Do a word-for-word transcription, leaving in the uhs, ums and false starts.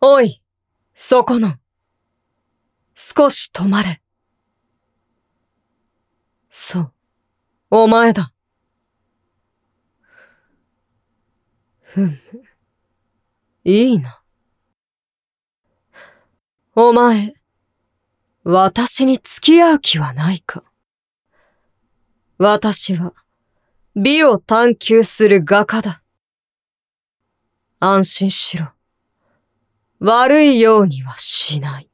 おい、そこの。少し止まれ。そう、お前だ。ふむ、いいな。お前、私に付き合う気はないか。私は、美を探求する画家だ。安心しろ。悪いようにはしない。